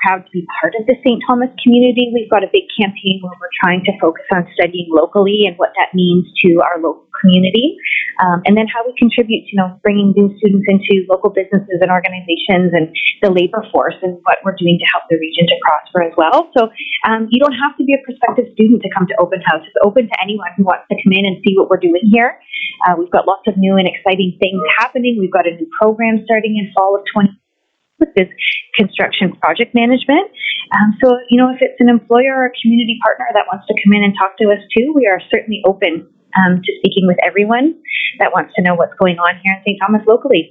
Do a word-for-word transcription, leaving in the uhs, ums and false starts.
proud to be part of the Saint Thomas community. We've got a big campaign where we're trying to focus on studying locally and what that means to our local community, um, and then how we contribute, you know, bringing new students into local businesses and organizations and the labor force, and what we're doing to help the region to prosper as well. So um, you don't have to be a prospective student to come to Open House. It's open to anyone who wants to come in and see what we're doing here. Uh, we've got lots of new and exciting things happening. We've got a new program starting in fall of twenty. With this construction project management. Um, so, you know, if it's an employer or a community partner that wants to come in and talk to us too, we are certainly open um, to speaking with everyone that wants to know what's going on here in Saint Thomas locally.